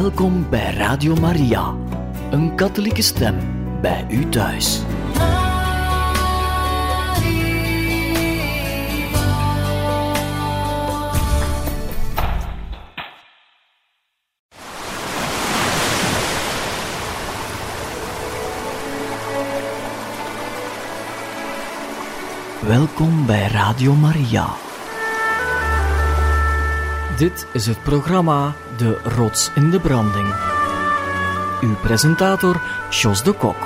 Welkom bij Radio Maria, een katholieke stem bij u thuis. Welkom bij Radio Maria. Dit is het programma De Rots in de Branding. Uw presentator, Jos de Kok.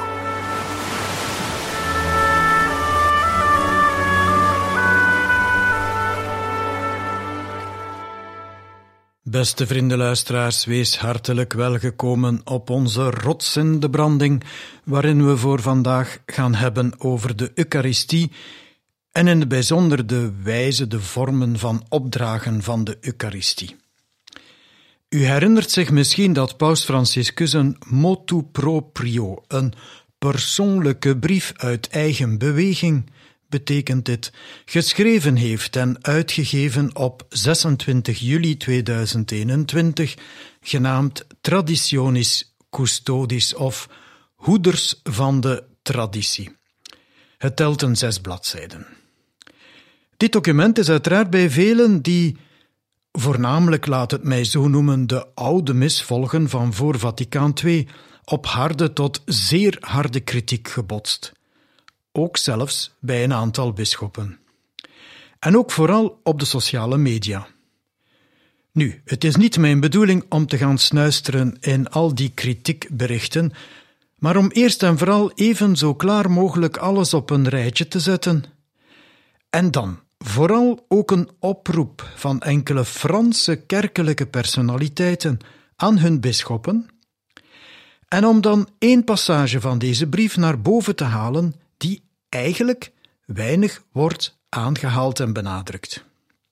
Beste vriendenluisteraars, wees hartelijk welgekomen op onze Rots in de Branding, waarin we voor vandaag gaan hebben over de Eucharistie en in het bijzonder de wijze, de vormen van opdragen van de Eucharistie. U herinnert zich misschien dat Paus Franciscus een motu proprio, een persoonlijke brief uit eigen beweging, betekent dit, geschreven heeft en uitgegeven op 26 juli 2021, genaamd Traditionis Custodis of Hoeders van de Traditie. Het telt 6 bladzijden. Dit document is uiteraard bij velen die, voornamelijk laat het mij zo noemen, de oude mis volgen van voor Vaticaan II, op harde tot zeer harde kritiek gebotst. Ook zelfs bij een aantal bisschoppen. En ook vooral op de sociale media. Nu, het is niet mijn bedoeling om te gaan snuisteren in al die kritiekberichten, maar om eerst en vooral even zo klaar mogelijk alles op een rijtje te zetten. En dan vooral ook een oproep van enkele Franse kerkelijke personaliteiten aan hun bisschoppen. En om dan 1 passage van deze brief naar boven te halen, die eigenlijk weinig wordt aangehaald en benadrukt.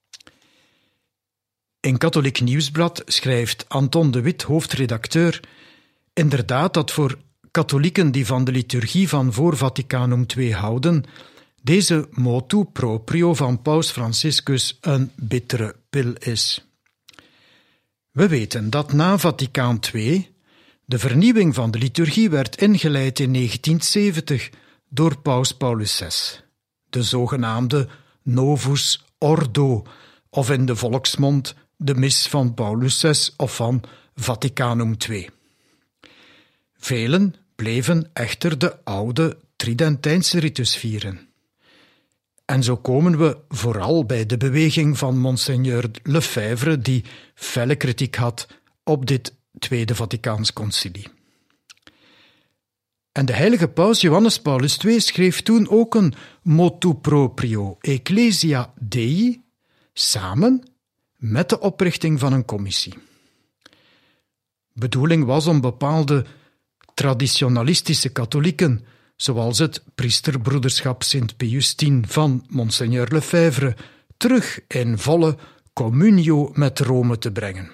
In Katholiek Nieuwsblad schrijft Anton de Wit, hoofdredacteur, inderdaad dat voor katholieken die van de liturgie van voor Vaticanum II houden, deze motu proprio van Paus Franciscus een bittere pil is. We weten dat na Vaticaan II de vernieuwing van de liturgie werd ingeleid in 1970 door Paus Paulus VI, de zogenaamde Novus Ordo, of in de volksmond de mis van Paulus VI of van Vaticanum II. Velen bleven echter de oude Tridentijnse ritus vieren. En zo komen we vooral bij de beweging van Monseigneur Lefebvre, die felle kritiek had op dit Tweede Vaticaans Concilie. En de heilige paus Johannes Paulus II schreef toen ook een motu proprio Ecclesia Dei, samen met de oprichting van een commissie. Bedoeling was om bepaalde traditionalistische katholieken, zoals het priesterbroederschap Sint Pius X van Monseigneur Lefebvre, terug in volle communio met Rome te brengen.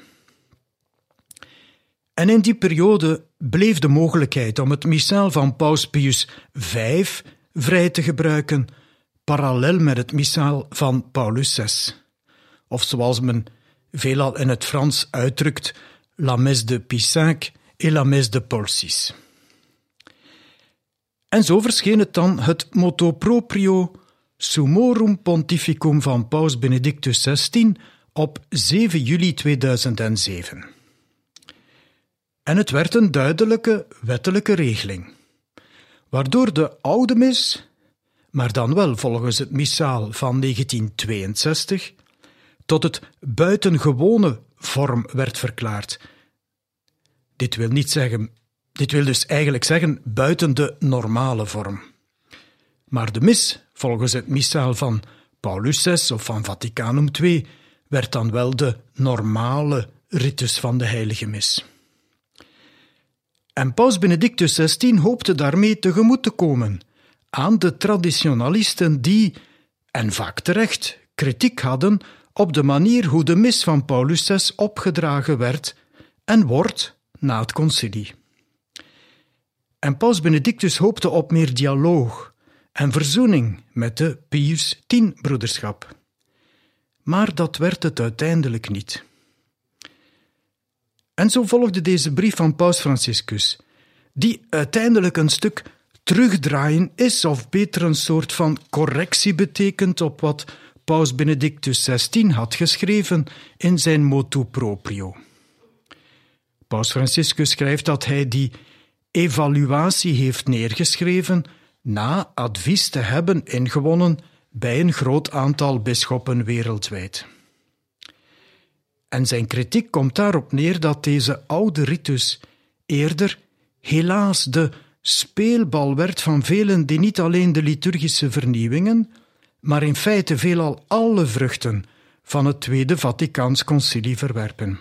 En in die periode bleef de mogelijkheid om het missaal van Paus Pius V vrij te gebruiken, parallel met het missaal van Paulus VI. Of zoals men veelal in het Frans uitdrukt, la messe de Pie V et la messe de Paul VI. En zo verscheen het dan het motu proprio Summorum Pontificum van Paus Benedictus XVI op 7 juli 2007. En het werd een duidelijke wettelijke regeling, waardoor de oude mis, maar dan wel volgens het missaal van 1962, tot het buitengewone vorm werd verklaard. Dit wil dus eigenlijk zeggen buiten de normale vorm. Maar de mis, volgens het missaal van Paulus VI of van Vaticanum II, werd dan wel de normale ritus van de heilige mis. En Paus Benedictus XVI hoopte daarmee tegemoet te komen aan de traditionalisten die, en vaak terecht, kritiek hadden op de manier hoe de mis van Paulus VI opgedragen werd en wordt na het concilie. En Paus Benedictus hoopte op meer dialoog en verzoening met de Pius X-broederschap. Maar dat werd het uiteindelijk niet. En zo volgde deze brief van Paus Franciscus, die uiteindelijk een stuk terugdraaien is, of beter een soort van correctie betekent op wat Paus Benedictus XVI had geschreven in zijn motu proprio. Paus Franciscus schrijft dat hij die evaluatie heeft neergeschreven na advies te hebben ingewonnen bij een groot aantal bisschoppen wereldwijd. En zijn kritiek komt daarop neer dat deze oude ritus eerder helaas de speelbal werd van velen die niet alleen de liturgische vernieuwingen, maar in feite veelal alle vruchten van het Tweede Vaticaans Concilie verwerpen.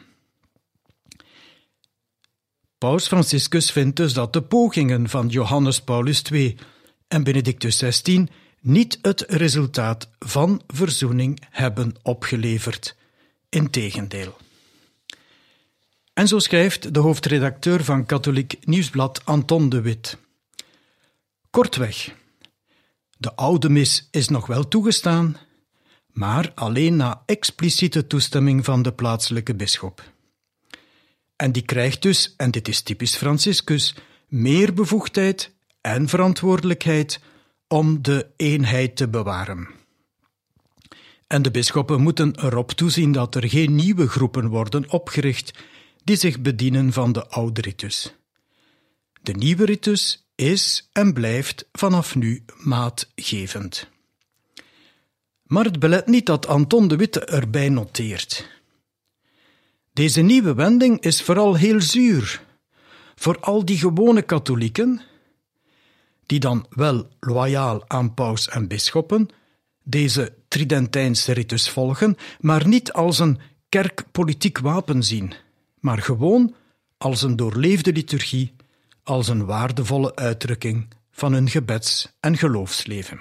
Paus Franciscus vindt dus dat de pogingen van Johannes Paulus II en Benedictus XVI niet het resultaat van verzoening hebben opgeleverd. Integendeel. En zo schrijft de hoofdredacteur van Katholiek Nieuwsblad Anton de Wit. Kortweg, de oude mis is nog wel toegestaan, maar alleen na expliciete toestemming van de plaatselijke bisschop. En die krijgt dus, en dit is typisch Franciscus, meer bevoegdheid en verantwoordelijkheid om de eenheid te bewaren. En de bisschoppen moeten erop toezien dat er geen nieuwe groepen worden opgericht die zich bedienen van de oude ritus. De nieuwe ritus is en blijft vanaf nu maatgevend. Maar het belet niet dat Anton de Witte erbij noteert. Deze nieuwe wending is vooral heel zuur voor al die gewone katholieken, die dan wel loyaal aan paus en bisschoppen deze Tridentijnse ritus volgen, maar niet als een kerkpolitiek wapen zien, maar gewoon als een doorleefde liturgie, als een waardevolle uitdrukking van hun gebeds- en geloofsleven.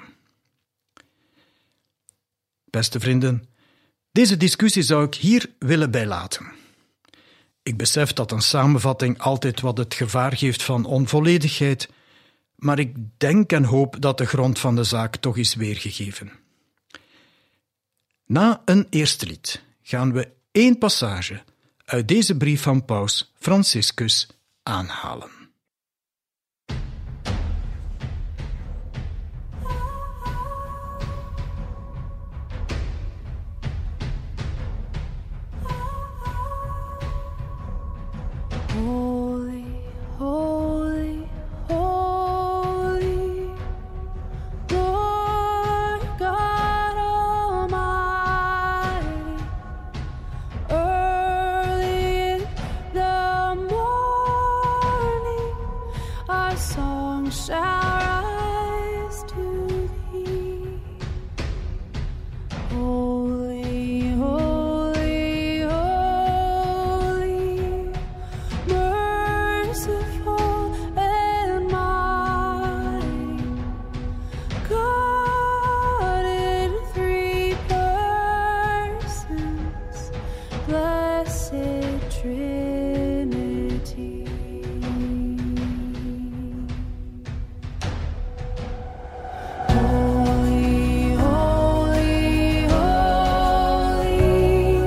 Beste vrienden, deze discussie zou ik hier willen bijlaten. Ik besef dat een samenvatting altijd wat het gevaar geeft van onvolledigheid, maar ik denk en hoop dat de grond van de zaak toch is weergegeven. Na een eerste lied gaan we 1 passage uit deze brief van Paus Franciscus aanhalen. Holy, holy, holy, Lord God Almighty. Early in the morning, our song shall rise to thee. Holy, holy, holy, merciful and mighty, God in 3 persons, blessed Trinity. Holy, holy, holy,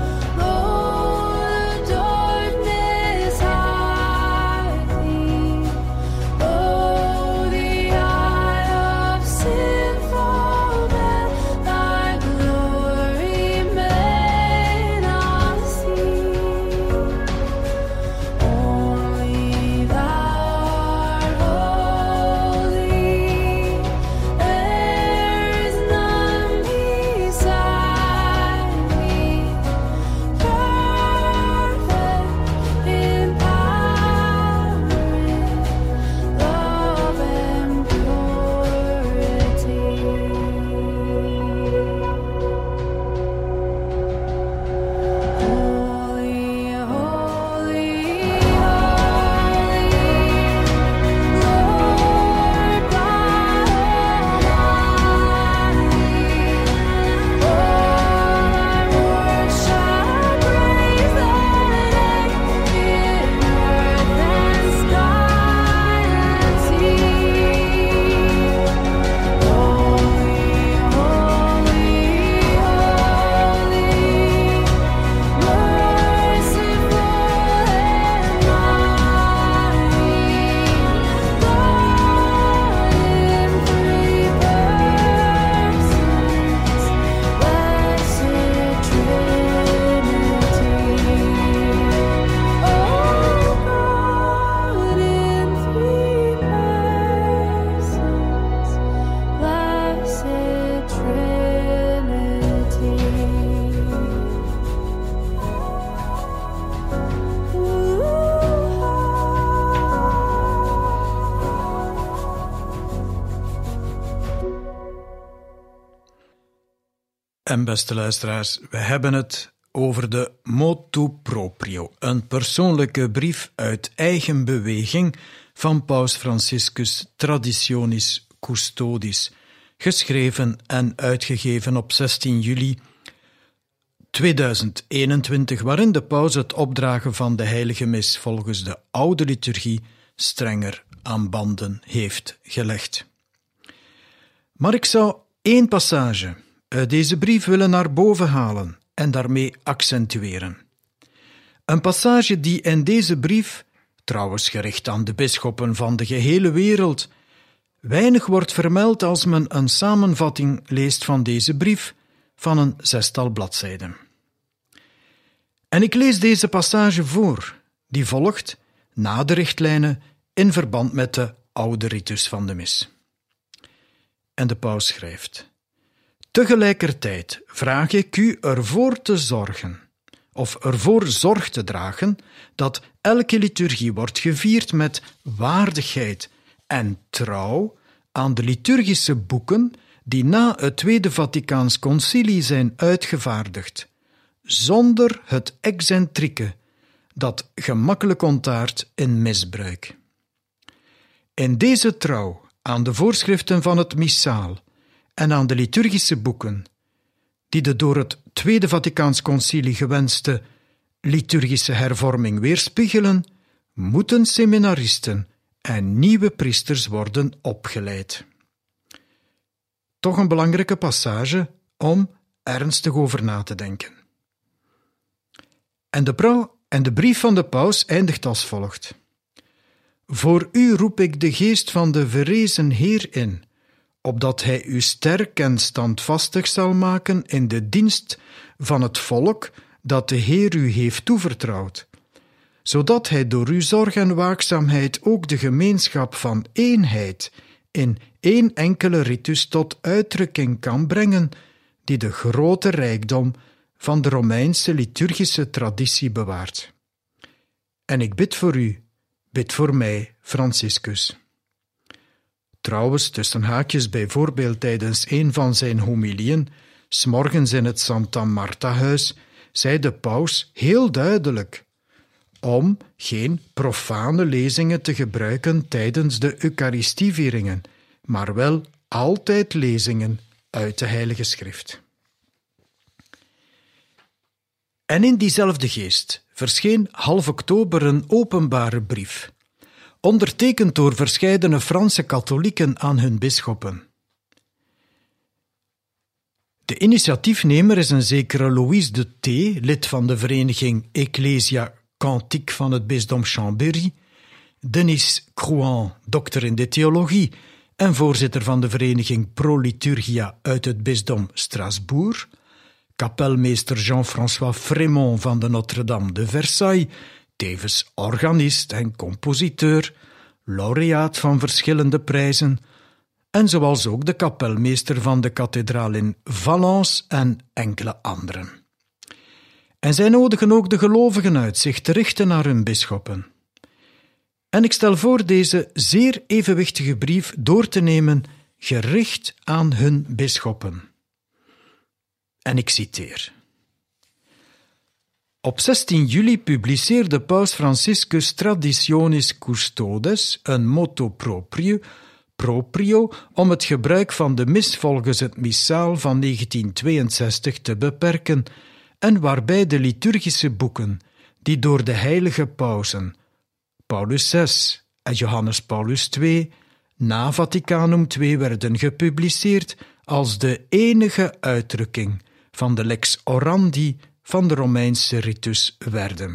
Lord, darkness hide thee. Oh, the eye of sinful man, thy glory may not see. En beste luisteraars, we hebben het over de motu proprio, een persoonlijke brief uit eigen beweging van Paus Franciscus Traditionis Custodis, geschreven en uitgegeven op 16 juli 2021, waarin de paus het opdragen van de heilige mis volgens de oude liturgie strenger aan banden heeft gelegd. Maar ik zou 1 passage uit deze brief willen naar boven halen en daarmee accentueren. Een passage die in deze brief, trouwens gericht aan de bisschoppen van de gehele wereld, weinig wordt vermeld als men een samenvatting leest van deze brief van een 6-tal bladzijden. En ik lees deze passage voor, die volgt na de richtlijnen in verband met de oude ritus van de mis. En de paus schrijft: tegelijkertijd vraag ik u ervoor te zorgen, of ervoor zorg te dragen, dat elke liturgie wordt gevierd met waardigheid en trouw aan de liturgische boeken die na het Tweede Vaticaans Concilie zijn uitgevaardigd, zonder het excentrieke dat gemakkelijk ontaart in misbruik. In deze trouw aan de voorschriften van het missaal en aan de liturgische boeken, die de door het Tweede Vaticaans Concilie gewenste liturgische hervorming weerspiegelen, moeten seminaristen en nieuwe priesters worden opgeleid. Toch een belangrijke passage om ernstig over na te denken. En de brief van de paus eindigt als volgt: voor u roep ik de geest van de verrezen Heer in, opdat hij u sterk en standvastig zal maken in de dienst van het volk dat de Heer u heeft toevertrouwd, zodat hij door uw zorg en waakzaamheid ook de gemeenschap van eenheid in 1 enkele ritus tot uitdrukking kan brengen, die de grote rijkdom van de Romeinse liturgische traditie bewaart. En ik bid voor u, bid voor mij, Franciscus. Trouwens, tussen haakjes bijvoorbeeld tijdens een van zijn homilieën, 's morgens in het Santa Marta-huis, zei de paus heel duidelijk om geen profane lezingen te gebruiken tijdens de Eucharistievieringen, maar wel altijd lezingen uit de Heilige Schrift. En in diezelfde geest verscheen half oktober een openbare brief, ondertekend door verscheidene Franse katholieken aan hun bisschoppen. De initiatiefnemer is een zekere Louise de T., lid van de vereniging Ecclesia Cantique van het bisdom Chambéry, Denis Crouan, dokter in de theologie en voorzitter van de vereniging Pro Liturgia uit het bisdom Strasbourg, kapelmeester Jean-François Frémont van de Notre-Dame de Versailles, tevens organist en compositeur, laureaat van verschillende prijzen, en zoals ook de kapelmeester van de kathedraal in Valence en enkele anderen. En zij nodigen ook de gelovigen uit zich te richten naar hun bisschoppen. En ik stel voor deze zeer evenwichtige brief door te nemen, gericht aan hun bisschoppen. En ik citeer: op 16 juli publiceerde Paus Franciscus Traditionis Custodes een motu proprio om het gebruik van de mis volgens het missaal van 1962 te beperken en waarbij de liturgische boeken, die door de heilige pausen Paulus VI en Johannes Paulus II na Vaticanum II werden gepubliceerd als de enige uitdrukking van de lex orandi van de Romeinse ritus werden.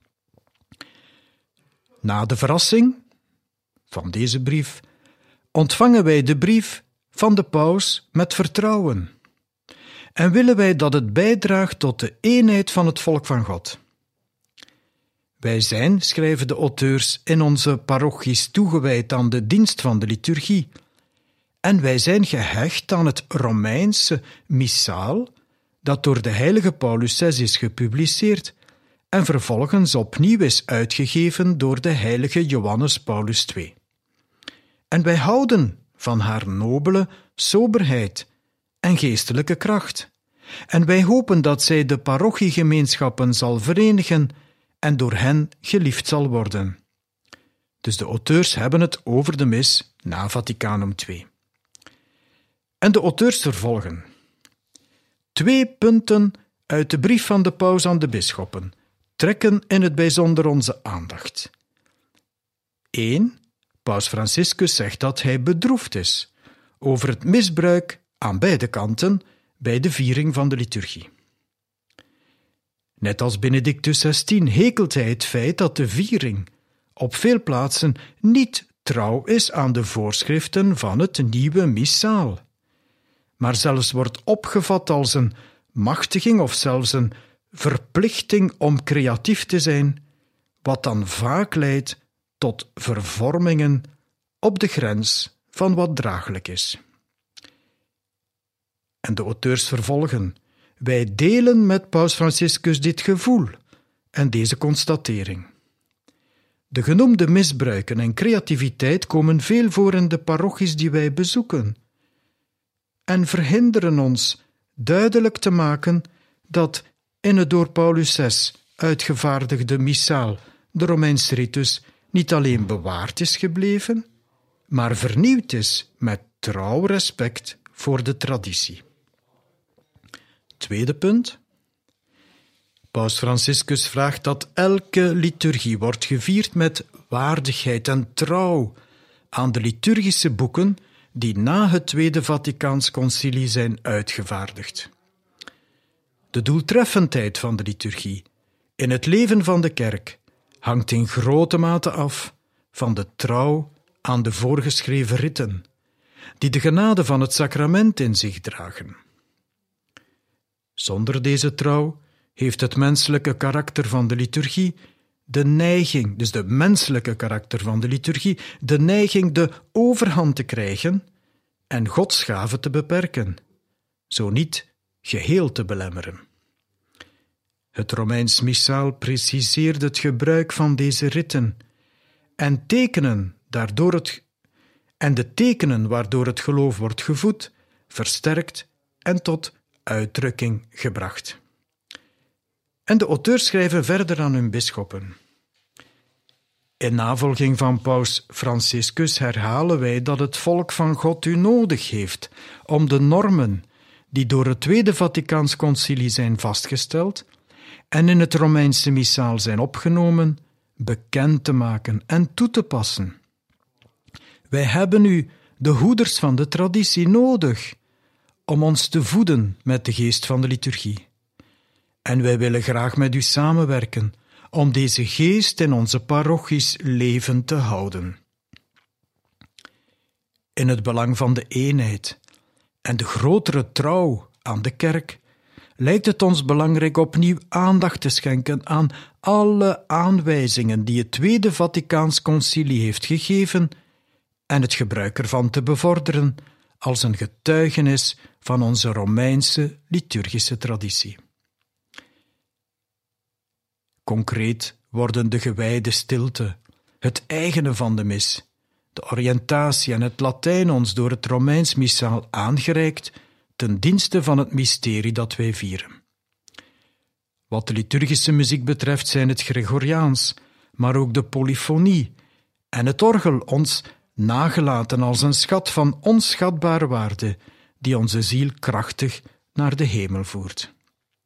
Na de verrassing van deze brief ontvangen wij de brief van de paus met vertrouwen en willen wij dat het bijdraagt tot de eenheid van het volk van God. Wij zijn, schrijven de auteurs, in onze parochies toegewijd aan de dienst van de liturgie en wij zijn gehecht aan het Romeinse missaal dat door de heilige Paulus VI is gepubliceerd en vervolgens opnieuw is uitgegeven door de heilige Johannes Paulus II. En wij houden van haar nobele soberheid en geestelijke kracht En wij hopen dat zij de parochiegemeenschappen zal verenigen en door hen geliefd zal worden. Dus de auteurs hebben het over de mis na Vaticanum II. En de auteurs vervolgen. 2 punten uit de brief van de paus aan de bisschoppen trekken in het bijzonder onze aandacht. 1. Paus Franciscus zegt dat hij bedroefd is over het misbruik aan beide kanten bij de viering van de liturgie. Net als Benedictus XVI hekelt hij het feit dat de viering op veel plaatsen niet trouw is aan de voorschriften van het nieuwe missaal, maar zelfs wordt opgevat als een machtiging of zelfs een verplichting om creatief te zijn, wat dan vaak leidt tot vervormingen op de grens van wat draaglijk is. En de auteurs vervolgen. Wij delen met Paus Franciscus dit gevoel en deze constatering. De genoemde misbruiken en creativiteit komen veel voor in de parochies die wij bezoeken en verhinderen ons duidelijk te maken dat in het door Paulus VI uitgevaardigde missaal de Romeinse ritus niet alleen bewaard is gebleven, maar vernieuwd is met trouw respect voor de traditie. Tweede punt. Paus Franciscus vraagt dat elke liturgie wordt gevierd met waardigheid en trouw aan de liturgische boeken die na het Tweede Vaticaans Concilie zijn uitgevaardigd. De doeltreffendheid van de liturgie in het leven van de kerk hangt in grote mate af van de trouw aan de voorgeschreven ritten, die de genade van het sacrament in zich dragen. Zonder deze trouw heeft het menselijke karakter van de liturgie de neiging, dus de menselijke karakter van de liturgie, de neiging de overhand te krijgen en Gods gave te beperken, zo niet geheel te belemmeren. Het Romeins missaal preciseert het gebruik van deze ritten en de tekenen waardoor het geloof wordt gevoed, versterkt en tot uitdrukking gebracht. En de auteurs schrijven verder aan hun bisschoppen. In navolging van Paus Franciscus herhalen wij dat het volk van God u nodig heeft om de normen die door het Tweede Vaticaans Concilie zijn vastgesteld en in het Romeinse missaal zijn opgenomen, bekend te maken en toe te passen. Wij hebben u, de hoeders van de traditie, nodig om ons te voeden met de geest van de liturgie. En wij willen graag met u samenwerken om deze geest in onze parochies levend te houden. In het belang van de eenheid en de grotere trouw aan de kerk lijkt het ons belangrijk opnieuw aandacht te schenken aan alle aanwijzingen die het Tweede Vaticaans Concilie heeft gegeven en het gebruik ervan te bevorderen als een getuigenis van onze Romeinse liturgische traditie. Concreet worden de gewijde stilte, het eigene van de mis, de oriëntatie en het Latijn ons door het Romeins missaal aangereikt ten dienste van het mysterie dat wij vieren. Wat de liturgische muziek betreft zijn het Gregoriaans, maar ook de polyfonie en het orgel ons nagelaten als een schat van onschatbare waarde die onze ziel krachtig naar de hemel voert.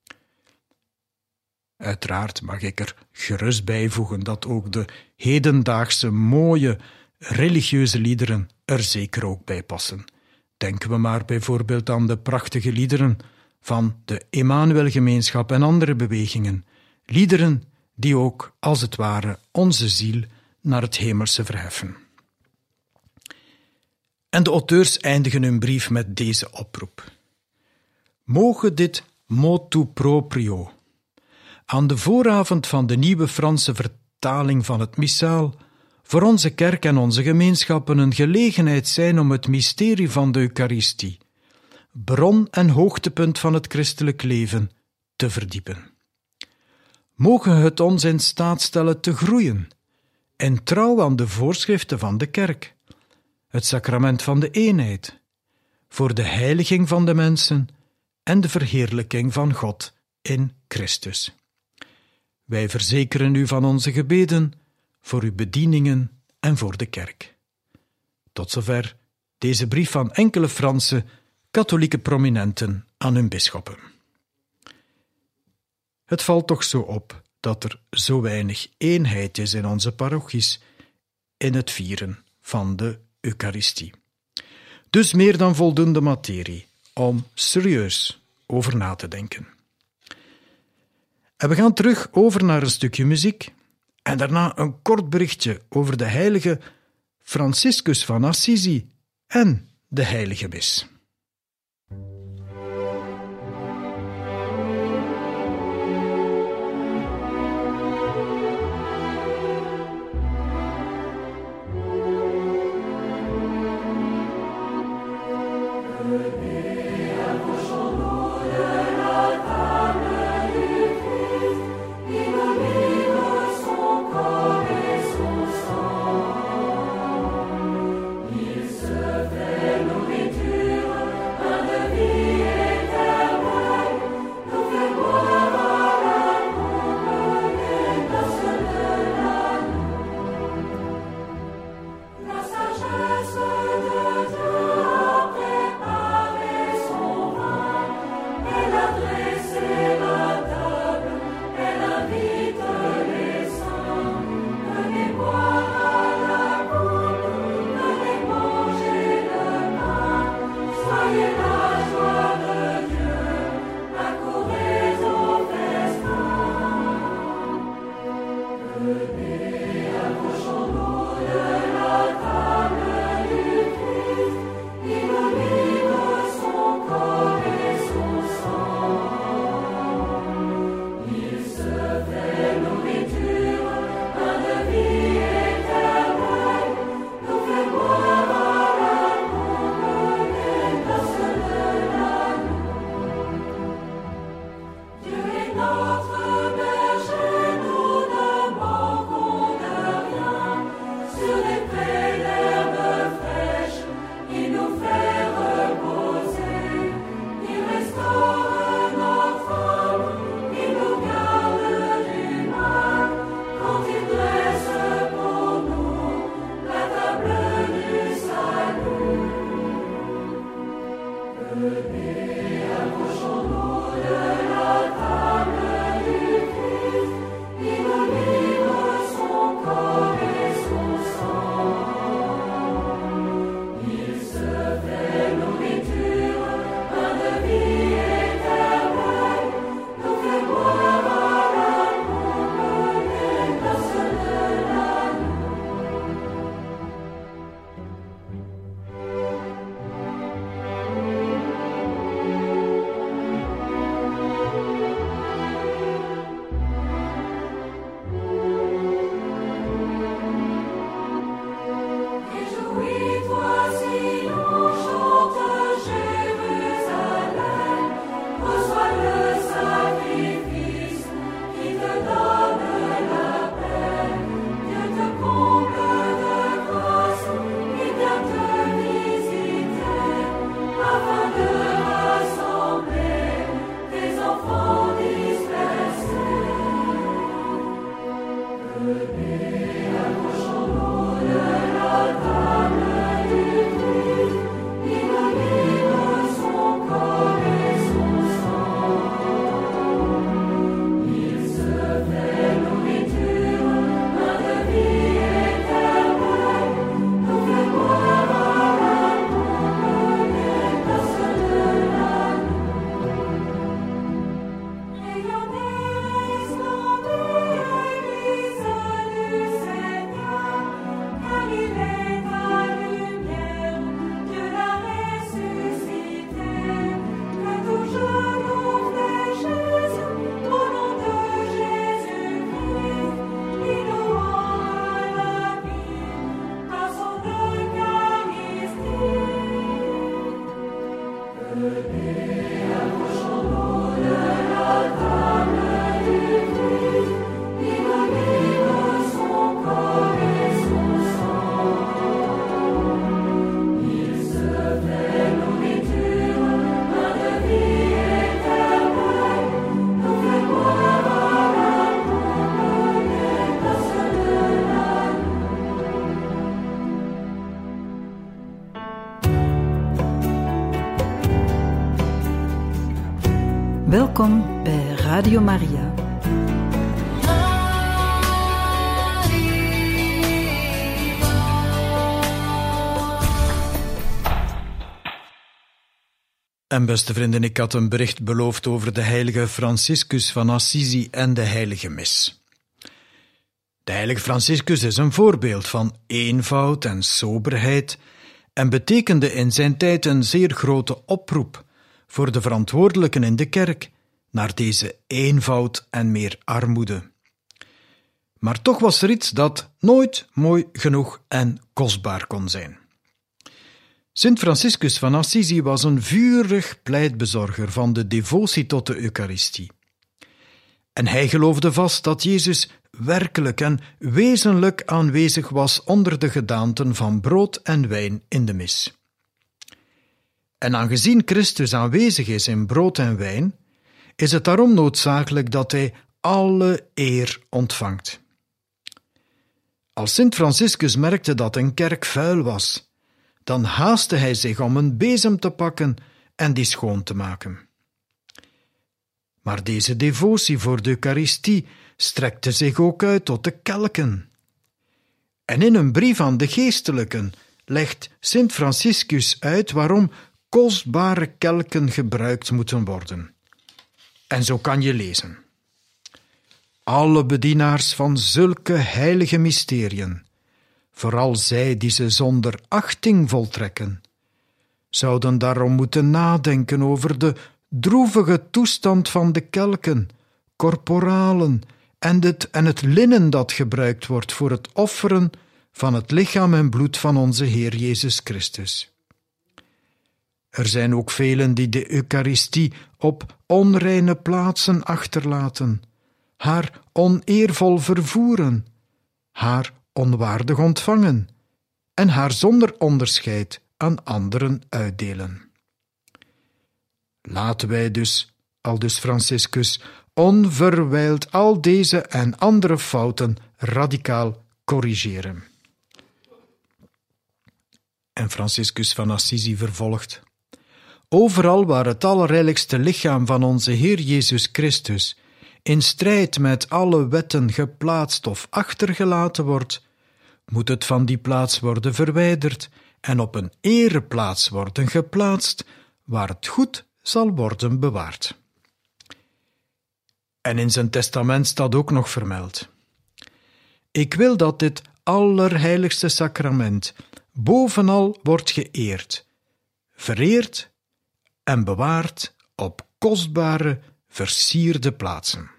Uiteraard mag ik er gerust bijvoegen dat ook de hedendaagse mooie religieuze liederen er zeker ook bij passen. Denken we maar bijvoorbeeld aan de prachtige liederen van de Emmanuelgemeenschap en andere bewegingen. Liederen die ook, als het ware, onze ziel naar het hemelse verheffen. En de auteurs eindigen hun brief met deze oproep. Moge dit motu proprio aan de vooravond van de nieuwe Franse vertaling van het missaal voor onze kerk en onze gemeenschappen een gelegenheid zijn om het mysterie van de Eucharistie, bron en hoogtepunt van het christelijk leven, te verdiepen. Moge het ons in staat stellen te groeien in trouw aan de voorschriften van de kerk, het sacrament van de eenheid, voor de heiliging van de mensen en de verheerlijking van God in Christus. Wij verzekeren u van onze gebeden voor uw bedieningen en voor de kerk. Tot zover deze brief van enkele Franse katholieke prominenten aan hun bisschoppen. Het valt toch zo op dat er zo weinig eenheid is in onze parochies in het vieren van de Eucharistie. Dus meer dan voldoende materie om serieus over na te denken. En we gaan terug over naar een stukje muziek en daarna een kort berichtje over de heilige Franciscus van Assisi en de heilige mis. Nourriture Radio Maria. En beste vrienden, ik had een bericht beloofd over de heilige Franciscus van Assisi en de heilige mis. De heilige Franciscus is een voorbeeld van eenvoud en soberheid en betekende in zijn tijd een zeer grote oproep voor de verantwoordelijken in de kerk naar deze eenvoud en meer armoede. Maar toch was er iets dat nooit mooi genoeg en kostbaar kon zijn. Sint Franciscus van Assisi was een vurig pleitbezorger van de devotie tot de Eucharistie. En hij geloofde vast dat Jezus werkelijk en wezenlijk aanwezig was onder de gedaanten van brood en wijn in de mis. En aangezien Christus aanwezig is in brood en wijn, is het daarom noodzakelijk dat hij alle eer ontvangt. Als Sint Franciscus merkte dat een kerk vuil was, dan haastte hij zich om een bezem te pakken en die schoon te maken. Maar deze devotie voor de Eucharistie strekte zich ook uit tot de kelken. En in een brief aan de geestelijken legt Sint Franciscus uit waarom kostbare kelken gebruikt moeten worden. En zo kan je lezen: alle bedienaars van zulke heilige mysteriën, vooral zij die ze zonder achting voltrekken, zouden daarom moeten nadenken over de droevige toestand van de kelken, korporalen en het linnen dat gebruikt wordt voor het offeren van het lichaam en bloed van onze Heer Jezus Christus. Er zijn ook velen die de Eucharistie op onreine plaatsen achterlaten, haar oneervol vervoeren, haar onwaardig ontvangen en haar zonder onderscheid aan anderen uitdelen. Laten wij dus, aldus Franciscus, onverwijld al deze en andere fouten radicaal corrigeren. En Franciscus van Assisi vervolgt: overal waar het allerheiligste lichaam van onze Heer Jezus Christus in strijd met alle wetten geplaatst of achtergelaten wordt, moet het van die plaats worden verwijderd en op een ereplaats worden geplaatst, waar het goed zal worden bewaard. En in zijn testament staat ook nog vermeld: ik wil dat dit allerheiligste sacrament bovenal wordt geëerd, vereerd en bewaard op kostbare, versierde plaatsen.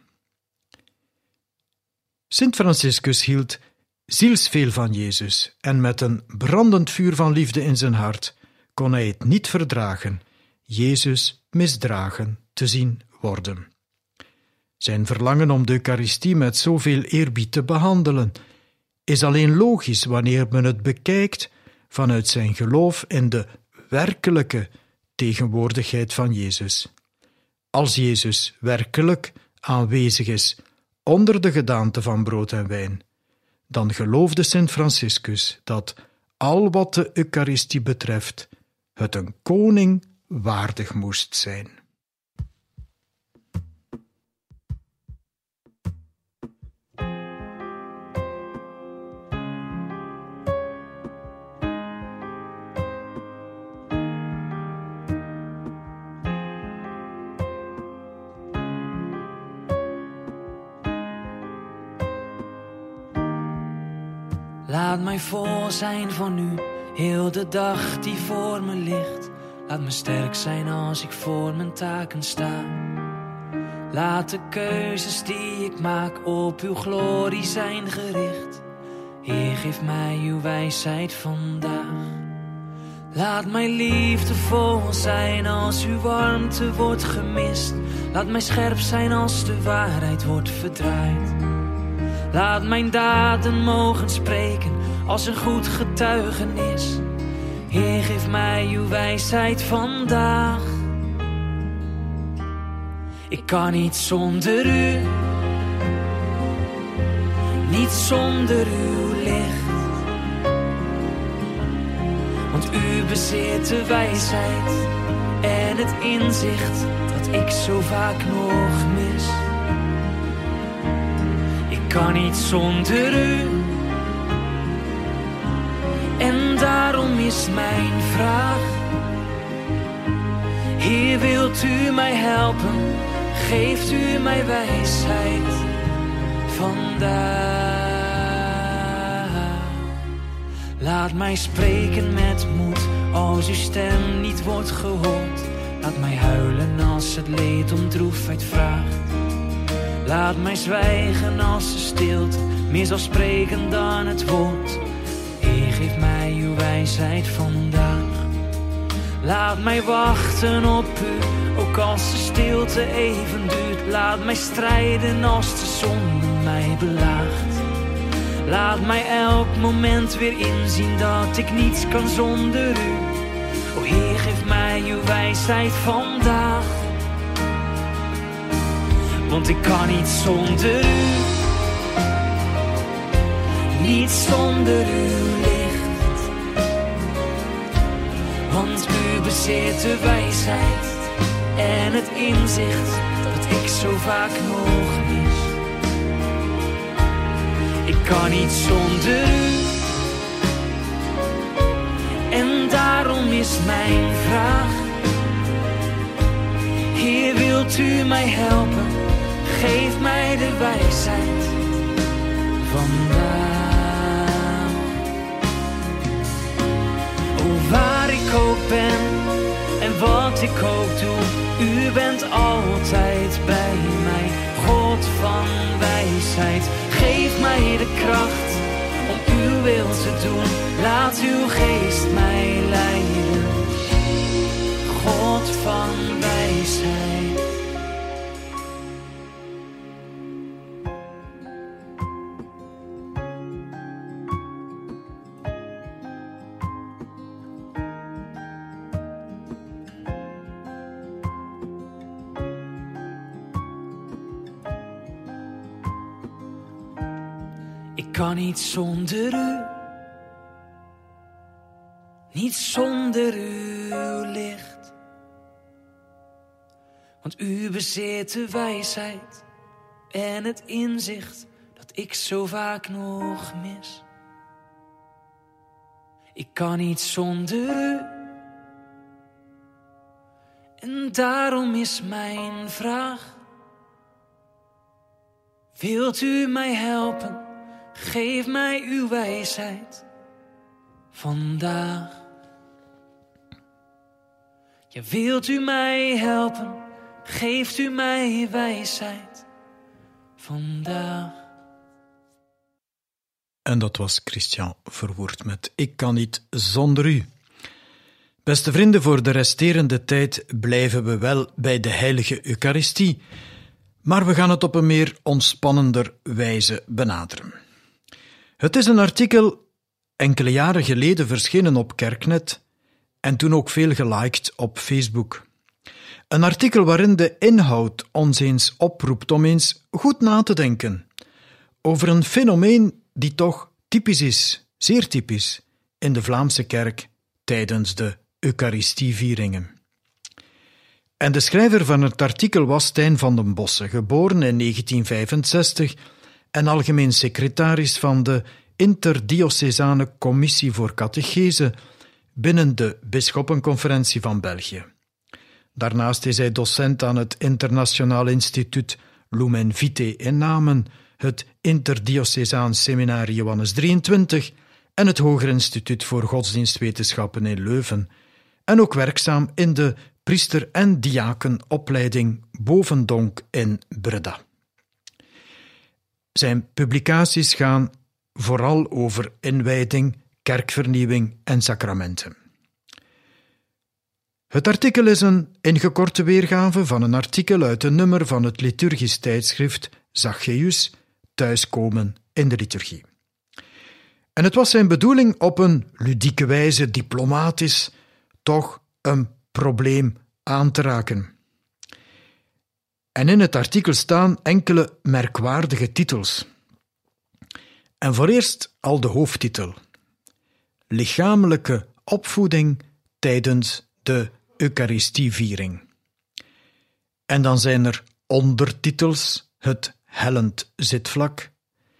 Sint Franciscus hield zielsveel van Jezus en met een brandend vuur van liefde in zijn hart kon hij het niet verdragen Jezus misdragen te zien worden. Zijn verlangen om de Eucharistie met zoveel eerbied te behandelen is alleen logisch wanneer men het bekijkt vanuit zijn geloof in de werkelijke tegenwoordigheid van Jezus. Als Jezus werkelijk aanwezig is onder de gedaante van brood en wijn, dan geloofde Sint Franciscus dat al wat de Eucharistie betreft het een koning waardig moest zijn. Laat mij vol zijn van u, heel de dag die voor me ligt. Laat me sterk zijn als ik voor mijn taken sta. Laat de keuzes die ik maak op uw glorie zijn gericht. Heer, geef mij uw wijsheid vandaag. Laat mij liefdevol zijn als uw warmte wordt gemist. Laat mij scherp zijn als de waarheid wordt verdraaid. Laat mijn daden mogen spreken als een goed getuigenis. Heer, geef mij uw wijsheid vandaag. Ik kan niet zonder u, niet zonder uw licht. Want u bezit de wijsheid en het inzicht dat ik zo vaak nog mis. kan niet zonder u. En daarom is mijn vraag: Heer, wilt u mij helpen? Geeft u mij wijsheid vandaag. Laat mij spreken met moed als uw stem niet wordt gehoord. Laat mij huilen als het leed om droefheid vraagt. Laat mij zwijgen als de stilte meer zal spreken dan het woord. Heer, geef mij uw wijsheid vandaag. Laat mij wachten op u, ook als de stilte even duurt. Laat mij strijden als de zonde mij belaagt. Laat mij elk moment weer inzien dat ik niets kan zonder u. O Heer, geef mij uw wijsheid vandaag. Want ik kan niet zonder u. Niet zonder uw licht. Want u bezit de wijsheid en het inzicht dat ik zo vaak nog mis. Ik kan niet zonder u. En daarom is mijn vraag: Heer, wilt u mij helpen? Geef mij de wijsheid vandaag. O, waar ik ook ben en wat ik ook doe, u bent altijd bij mij. God van wijsheid, geef mij de kracht om uw wil te doen. Laat uw geest mij leiden. God van wijsheid. Ik kan niet zonder u. Niet zonder uw licht. Want u bezit de wijsheid en het inzicht dat ik zo vaak nog mis. Ik kan niet zonder u. En daarom is mijn vraag: wilt u mij helpen? Geef mij uw wijsheid vandaag. Ja, wilt u mij helpen? Geeft u mij wijsheid vandaag. En dat was Christian Verwoerd met Ik kan niet zonder u. Beste vrienden, voor de resterende tijd blijven we wel bij de heilige Eucharistie, maar we gaan het op een meer ontspannender wijze benaderen. Het is een artikel enkele jaren geleden verschenen op Kerknet en toen ook veel geliked op Facebook. Een artikel waarin de inhoud ons eens oproept om eens goed na te denken over een fenomeen die toch typisch is, zeer typisch, in de Vlaamse kerk tijdens de Eucharistievieringen. En de schrijver van het artikel was Stijn van den Bossen, geboren in 1965 en algemeen secretaris van de Interdiocesane Commissie voor Catechese binnen de Bisschoppenconferentie van België. Daarnaast is hij docent aan het Internationaal Instituut Lumen Vitae in Namen, het Interdiocesaan Seminarie Johannes 23 en het Hoger Instituut voor Godsdienstwetenschappen in Leuven, en ook werkzaam in de priester- en diakenopleiding Bovendonk in Breda. Zijn publicaties gaan vooral over inwijding, kerkvernieuwing en sacramenten. Het artikel is een ingekorte weergave van een artikel uit een nummer van het liturgisch tijdschrift Zacchaeus, Thuiskomen in de liturgie. En het was zijn bedoeling op een ludieke wijze, diplomatisch, toch een probleem aan te raken. En in het artikel staan enkele merkwaardige titels. En voor eerst al de hoofdtitel: Lichamelijke opvoeding tijdens de Eucharistieviering. En dan zijn er ondertitels: Het hellend zitvlak,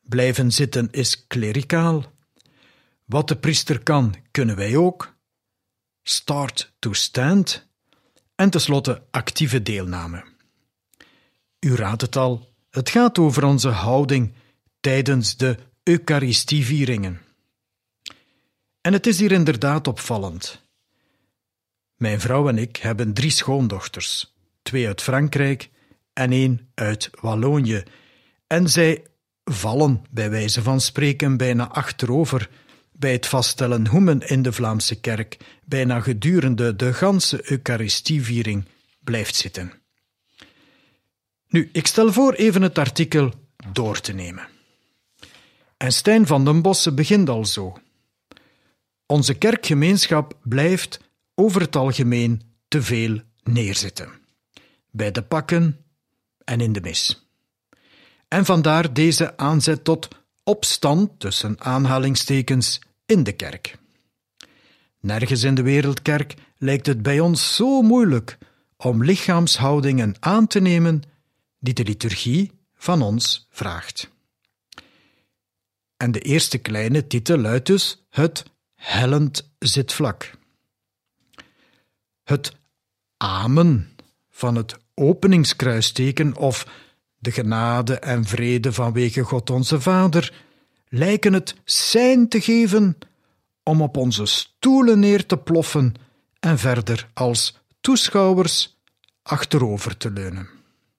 Blijven zitten is klericaal. Wat de priester kan, kunnen wij ook. Start to stand. En tenslotte actieve deelname. U raadt het al, het gaat over onze houding tijdens de Eucharistievieringen. En het is hier inderdaad opvallend. Mijn vrouw en ik hebben 3 schoondochters, 2 uit Frankrijk en 1 uit Wallonië. En zij vallen, bij wijze van spreken, bijna achterover bij het vaststellen hoe men in de Vlaamse kerk bijna gedurende de ganse Eucharistieviering blijft zitten. Nu, ik stel voor even het artikel door te nemen. En Stijn van den Bossen begint al zo. Onze kerkgemeenschap blijft over het algemeen te veel neerzitten. Bij de pakken en in de mis. En vandaar deze aanzet tot opstand, tussen aanhalingstekens, in de kerk. Nergens in de wereldkerk lijkt het bij ons zo moeilijk om lichaamshoudingen aan te nemen die de liturgie van ons vraagt. En de eerste kleine titel luidt dus het hellend zitvlak. Het amen van het openingskruisteken of de genade en vrede vanwege God onze Vader lijken het sein te geven om op onze stoelen neer te ploffen en verder als toeschouwers achterover te leunen.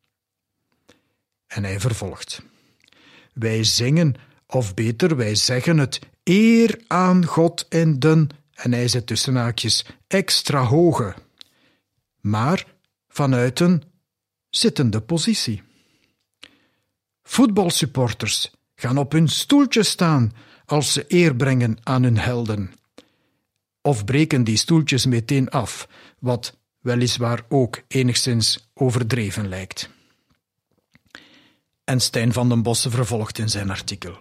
En hij vervolgt. Wij zingen, of beter, wij zeggen het eer aan God in den, en hij zet tussen haakjes, extra hoge, maar vanuit een zittende positie. Voetbalsupporters gaan op hun stoeltje staan als ze eer brengen aan hun helden. Of breken die stoeltjes meteen af, wat weliswaar ook enigszins overdreven lijkt. En Stijn van den Bossen vervolgt in zijn artikel.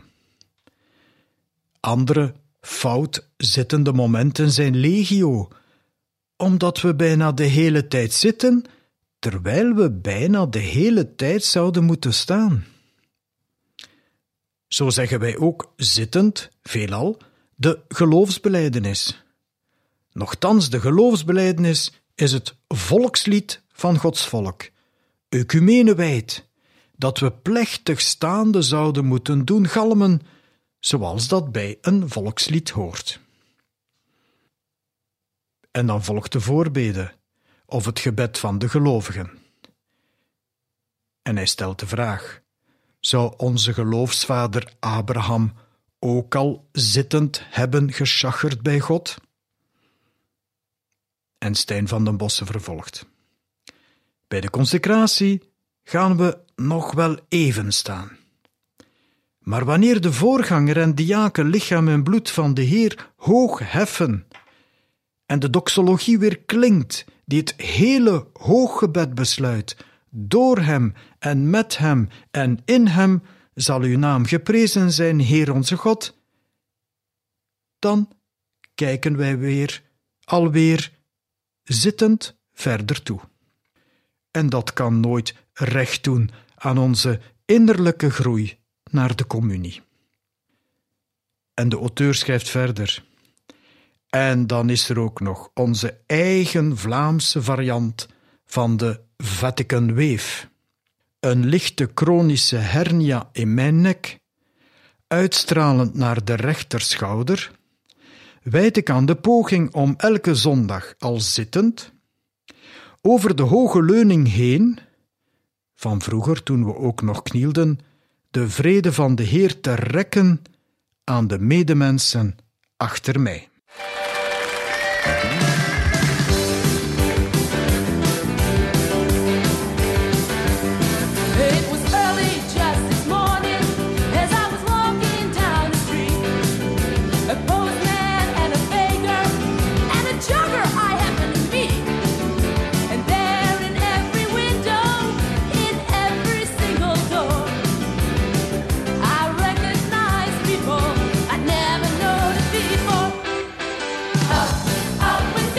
Andere fout zittende momenten zijn legio, omdat we bijna de hele tijd zitten, terwijl we bijna de hele tijd zouden moeten staan. Zo zeggen wij ook zittend, veelal, de geloofsbelijdenis. Nochtans, de geloofsbelijdenis is het volkslied van Gods volk, œcumenewijd, dat we plechtig staande zouden moeten doen galmen, zoals dat bij een volkslied hoort. En dan volgt de voorbede, of het gebed van de gelovigen. En hij stelt de vraag: zou onze geloofsvader Abraham ook al zittend hebben geschacherd bij God? En Stijn van den Bossen vervolgt. Bij de consecratie gaan we nog wel even staan. Maar wanneer de voorganger en diaken lichaam en bloed van de Heer hoog heffen en de doxologie weer klinkt, die het hele hooggebed besluit, door hem en met hem en in hem zal uw naam geprezen zijn, Heer onze God, dan kijken wij alweer zittend verder toe. En dat kan nooit recht doen aan onze innerlijke groei naar de communie. En de auteur schrijft verder. En dan is er ook nog onze eigen Vlaamse variant van de Vatican Wave. Een lichte chronische hernia in mijn nek, uitstralend naar de rechterschouder, wijd ik aan de poging om elke zondag al zittend, over de hoge leuning heen, van vroeger toen we ook nog knielden, de vrede van de Heer te rekken aan de medemensen achter mij. It was early just this morning as I was walking down the street. A postman and a baker and a jogger I happened to meet. And there in every window, in every single door, I recognize people I'd never noticed before. Up, up and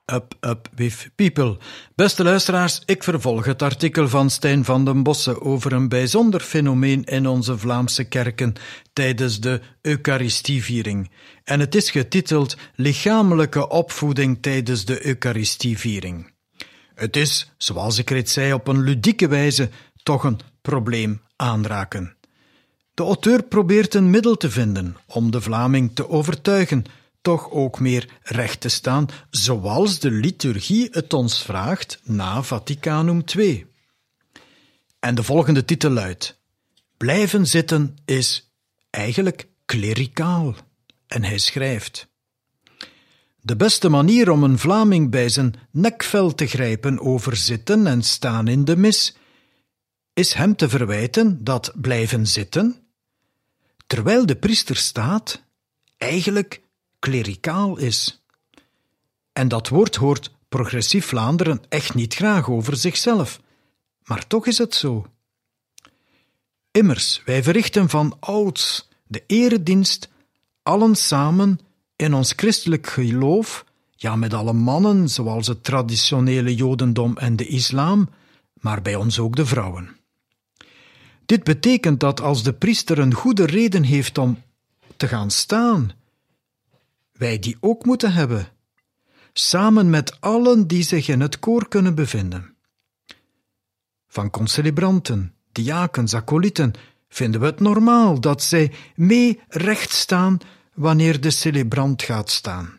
Up with people. Beste luisteraars, ik vervolg het artikel van Stijn van den Bosse over een bijzonder fenomeen in onze Vlaamse kerken tijdens de Eucharistieviering. En het is getiteld Lichamelijke opvoeding tijdens de Eucharistieviering. Het is, zoals ik reeds zei, op een ludieke wijze toch een probleem aanraken. De auteur probeert een middel te vinden om de Vlaming te overtuigen toch ook meer recht te staan, zoals de liturgie het ons vraagt na Vaticanum II. En de volgende titel luidt: Blijven zitten is eigenlijk klericaal. En hij schrijft: De beste manier om een Vlaming bij zijn nekvel te grijpen over zitten en staan in de mis, is hem te verwijten dat blijven zitten, terwijl de priester staat, eigenlijk klericaal is. En dat woord hoort Progressief Vlaanderen echt niet graag over zichzelf, maar toch is het zo. Immers, wij verrichten van ouds de eredienst allen samen in ons christelijk geloof, ja, met alle mannen, zoals het traditionele Jodendom en de islam, maar bij ons ook de vrouwen. Dit betekent dat als de priester een goede reden heeft om te gaan staan, wij die ook moeten hebben, samen met allen die zich in het koor kunnen bevinden. Van concelebranten, diakens, acolieten vinden we het normaal dat zij mee recht staan wanneer de celebrant gaat staan.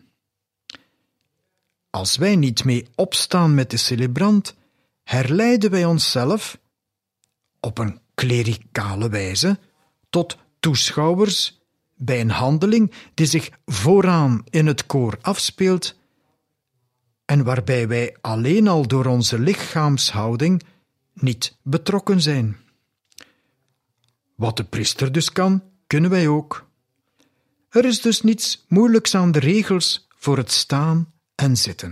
Als wij niet mee opstaan met de celebrant, herleiden wij onszelf, op een klerikale wijze, tot toeschouwers bij een handeling die zich vooraan in het koor afspeelt en waarbij wij alleen al door onze lichaamshouding niet betrokken zijn. Wat de priester dus kan, kunnen wij ook. Er is dus niets moeilijks aan de regels voor het staan en zitten.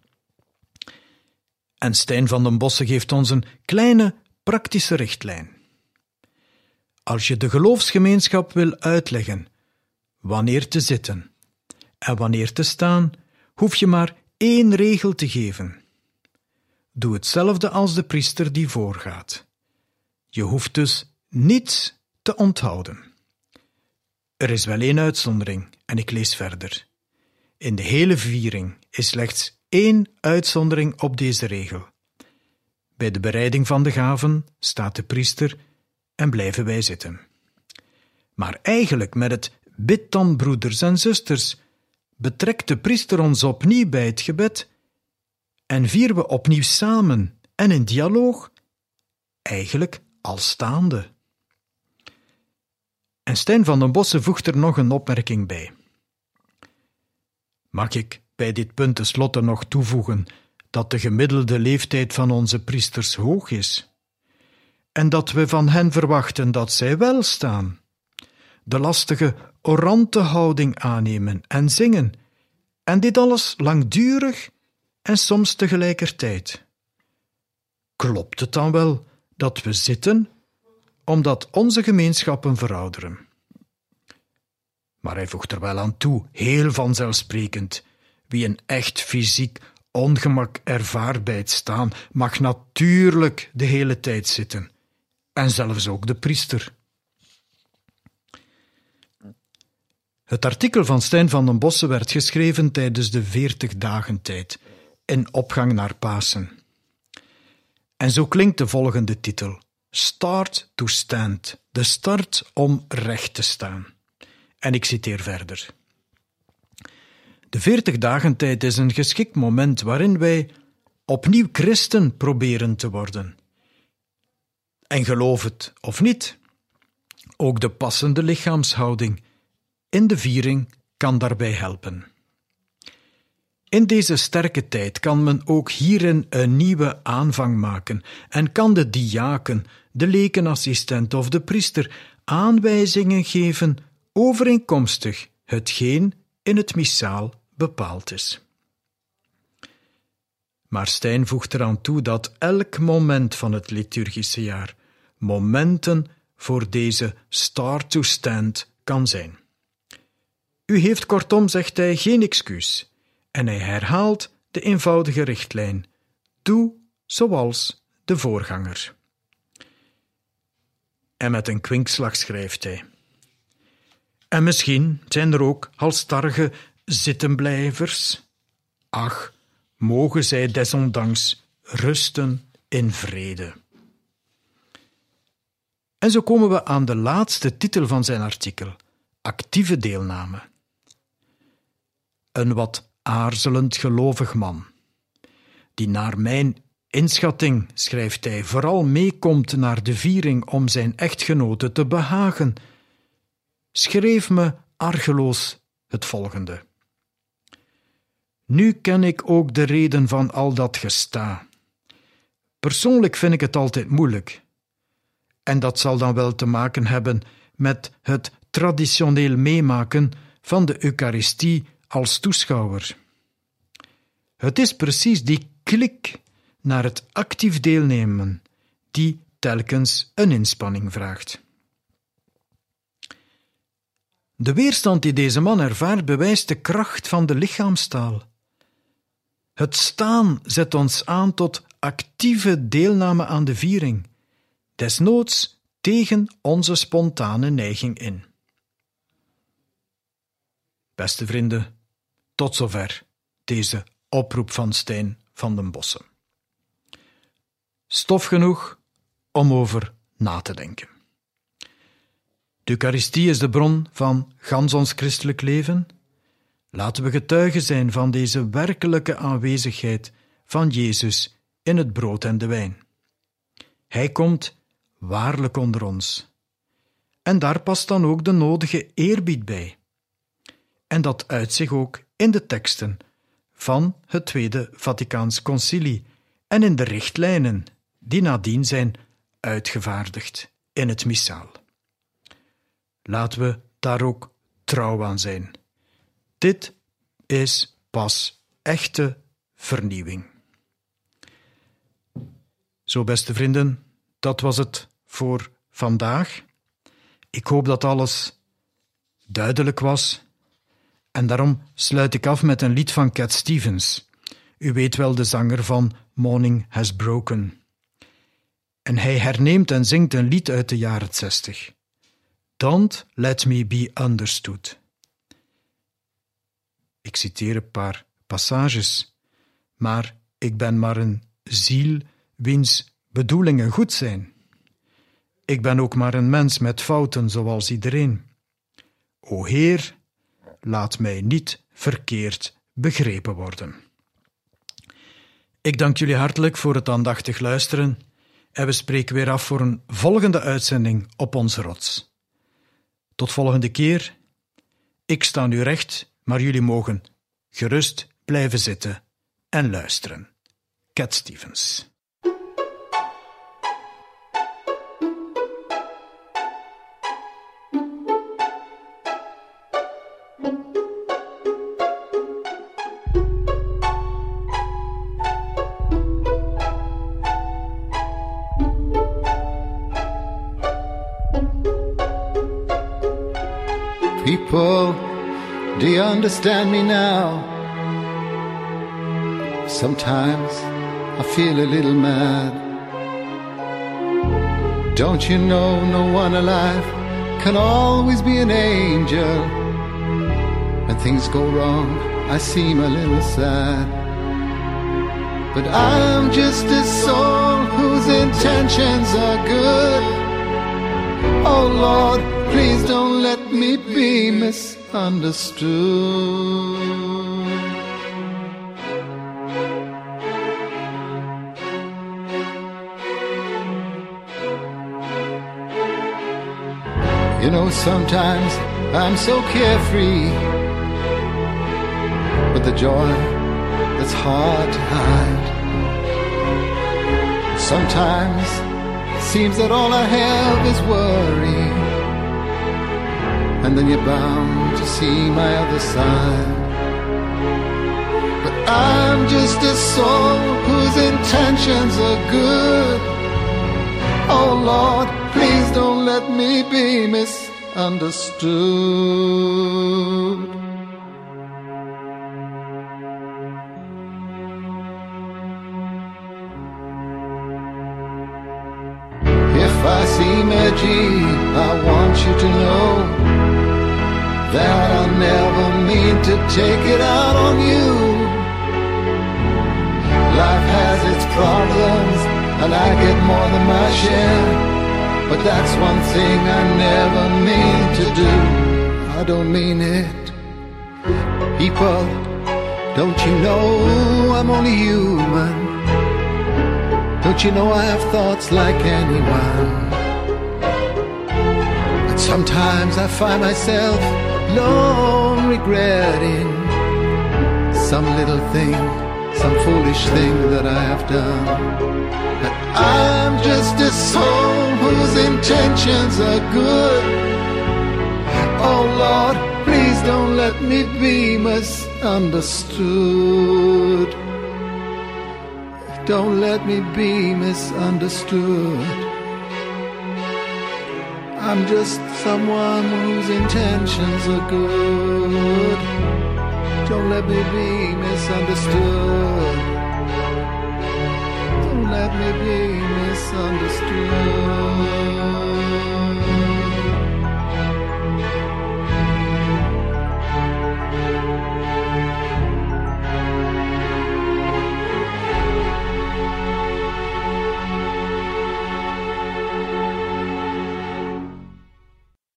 En Stijn van den Bosse geeft ons een kleine praktische richtlijn. Als je de geloofsgemeenschap wil uitleggen wanneer te zitten en wanneer te staan, hoef je maar 1 regel te geven. Doe hetzelfde als de priester die voorgaat. Je hoeft dus niets te onthouden. Er is wel 1 uitzondering, en ik lees verder. In de hele viering is slechts 1 uitzondering op deze regel. Bij de bereiding van de gaven staat de priester en blijven wij zitten. Maar eigenlijk met het bid dan, broeders en zusters, betrekt de priester ons opnieuw bij het gebed en vieren we opnieuw samen en in dialoog, eigenlijk al staande. En Stijn van den Bosse voegt er nog een opmerking bij. Mag ik bij dit punt tenslotte nog toevoegen dat de gemiddelde leeftijd van onze priesters hoog is en dat we van hen verwachten dat zij wel staan, de lastige orante houding aannemen en zingen, en dit alles langdurig en soms tegelijkertijd. Klopt het dan wel dat we zitten, omdat onze gemeenschappen verouderen? Maar hij voegt er wel aan toe, heel vanzelfsprekend, wie een echt fysiek ongemak ervaart bij het staan, mag natuurlijk de hele tijd zitten, en zelfs ook de priester. Het artikel van Stijn van den Bosse werd geschreven tijdens de 40-dagentijd, in opgang naar Pasen. En zo klinkt de volgende titel: Start to stand, de start om recht te staan. En ik citeer verder. De 40-dagentijd is een geschikt moment waarin wij opnieuw christen proberen te worden. En geloof het of niet, ook de passende lichaamshouding in de viering kan daarbij helpen. In deze sterke tijd kan men ook hierin een nieuwe aanvang maken en kan de diaken, de lekenassistent of de priester aanwijzingen geven overeenkomstig hetgeen in het missaal bepaald is. Maar Stijn voegt eraan toe dat elk moment van het liturgische jaar momenten voor deze start to stand kan zijn. U heeft kortom, zegt hij, geen excuus, en hij herhaalt de eenvoudige richtlijn: doe zoals de voorganger. En met een kwinkslag schrijft hij: en misschien zijn er ook halsstarrige zittenblijvers. Ach, mogen zij desondanks rusten in vrede. En zo komen we aan de laatste titel van zijn artikel: actieve deelname. Een wat aarzelend gelovig man, die naar mijn inschatting, schrijft hij, vooral meekomt naar de viering om zijn echtgenote te behagen, schreef me argeloos het volgende: nu ken ik ook de reden van al dat gesta. Persoonlijk vind ik het altijd moeilijk. En dat zal dan wel te maken hebben met het traditioneel meemaken van de Eucharistie als toeschouwer. Het is precies die klik naar het actief deelnemen die telkens een inspanning vraagt. De weerstand die deze man ervaart bewijst de kracht van de lichaamstaal. Het staan zet ons aan tot actieve deelname aan de viering, desnoods tegen onze spontane neiging in. Beste vrienden, tot zover deze oproep van Stijn van den Bossen. Stof genoeg om over na te denken. De Eucharistie is de bron van gans ons christelijk leven. Laten we getuigen zijn van deze werkelijke aanwezigheid van Jezus in het brood en de wijn. Hij komt waarlijk onder ons. En daar past dan ook de nodige eerbied bij. En dat uit zich ook in de teksten van het Tweede Vaticaans Concilie en in de richtlijnen die nadien zijn uitgevaardigd in het missaal. Laten we daar ook trouw aan zijn. Dit is pas echte vernieuwing. Zo, beste vrienden, dat was het voor vandaag. Ik hoop dat alles duidelijk was. En daarom sluit ik af met een lied van Cat Stevens. U weet wel, de zanger van Morning Has Broken. En hij herneemt en zingt een lied uit de jaren 60. Don't let me be understood. Ik citeer een paar passages. Maar ik ben maar een ziel wiens bedoelingen goed zijn. Ik ben ook maar een mens met fouten zoals iedereen. O Heer, laat mij niet verkeerd begrepen worden. Ik dank jullie hartelijk voor het aandachtig luisteren en we spreken weer af voor een volgende uitzending op onze rots. Tot volgende keer. Ik sta nu recht, maar jullie mogen gerust blijven zitten en luisteren. Cat Stevens. People, do you understand me now? Sometimes I feel a little mad. Don't you know no one alive can always be an angel? When things go wrong, I seem a little sad. But I'm just a soul whose intentions are good. Oh Lord, please don't let me be misunderstood. You know, sometimes I'm so carefree with the joy that's hard to hide. Sometimes it seems that all I have is worry, and then you're bound to see my other side. But I'm just a soul whose intentions are good. Oh Lord, please don't let me be misunderstood. mean to take it out on you. Life has its problems, and I get more than my share. But that's one thing I never mean to do. I don't mean it. People, don't you know I'm only human? Don't you know I have thoughts like anyone? But sometimes I find myself long regretting some little thing, some foolish thing that I have done. But I'm just a soul whose intentions are good. Oh Lord, please don't let me be misunderstood. Don't let me be misunderstood. I'm just someone whose intentions are good. Don't let me be misunderstood. Don't let me be misunderstood.